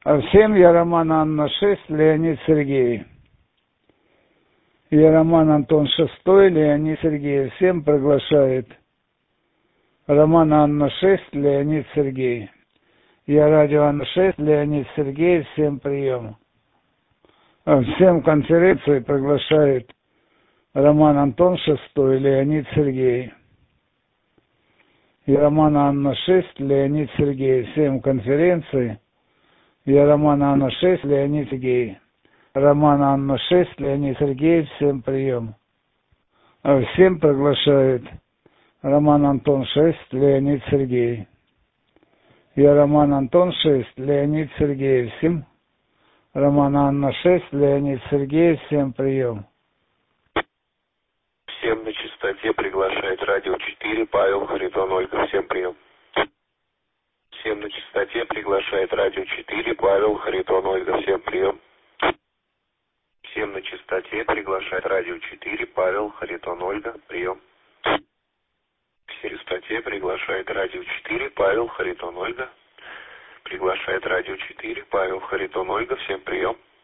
Всем я Роман Анна 6, Леонид Сергей. Я Роман Антон 6, Леонид Сергей. Всем приглашает. Роман Анна 6, Леонид Сергей. Я радио Анна 6, Леонид Сергей. Всем прием. Всем конференции приглашает Роман Антон 6, Леонид Сергей. Я Роман Анна 6, Леонид Сергей. Всем конференции. Я Роман Анна 6, Леонид Сергей. Роман Анна 6, Леонид Сергей. Всем прием. Всем приглашает Роман Антон 6, Леонид Сергей. Я Роман Антон 6, Леонид Сергей. Всем Роман Анна 6, Леонид Сергей. Всем прием. Всем на частоте приглашает радио 4, Павел Харитон Ольга. Всем прием. Всем на частоте приглашает радио 4, Павел Харитон Ольга. Всем прием. Всем на частоте приглашает радио 4, Павел Харитон Ольга. Прием. Всем на частоте приглашает радио 4, Павел Харитон Ольга. Приглашает радио 4, Павел Харитон Ольга. Всем прием.